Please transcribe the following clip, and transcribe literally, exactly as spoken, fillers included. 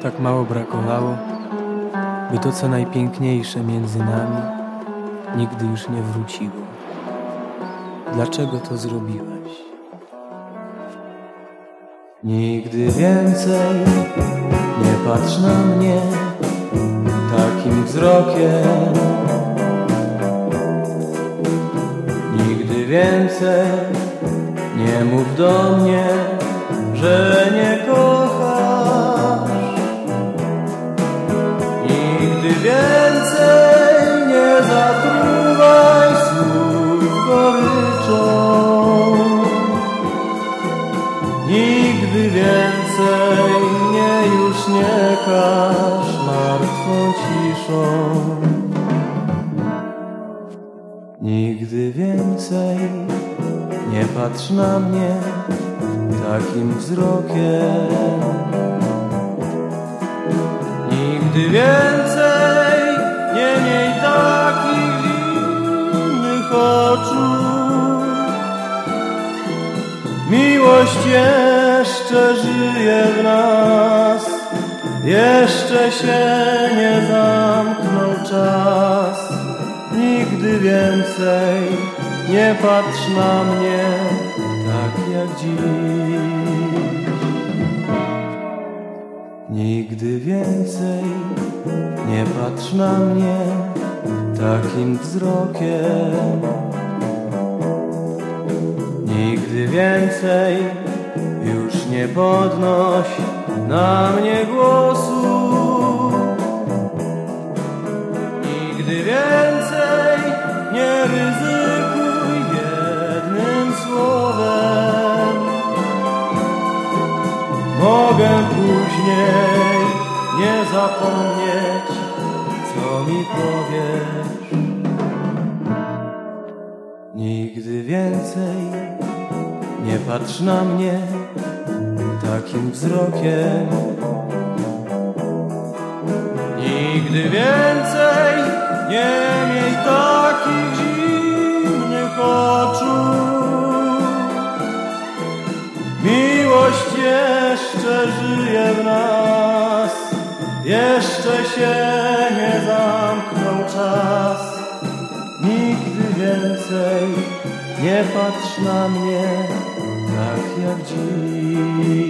Tak mało brakowało, by to, co najpiękniejsze między nami, nigdy już nie wróciło. Dlaczego to zrobiłeś? Nigdy więcej nie patrz na mnie takim wzrokiem. Nigdy więcej nie mów do mnie, że nie kochasz. Nigdy więcej nie zatruwaj słów goryczą. Nigdy więcej mnie już nie każ martwą ciszą. Nigdy więcej nie patrz na mnie takim wzrokiem. Nigdy więcej nie miej takich zimnych oczu. Miłość jeszcze żyje w nas, jeszcze się nie zamknął czas. Nigdy więcej nie patrz na mnie tak jak dziś. Nigdy więcej nie patrz na mnie takim wzrokiem. Nigdy więcej już nie podnoś na mnie głosu. Nigdy więcej nie ryzykuj jednym słowem. Mogę później nie zapomnieć, co mi powiesz. Nigdy więcej nie patrz na mnie takim wzrokiem. Nigdy więcej nie miej takich zimnych oczu. Miłość jeszcze żyje w nas, jeszcze się nie zamknął czas. Nigdy więcej nie patrz na mnie tak jak dziś.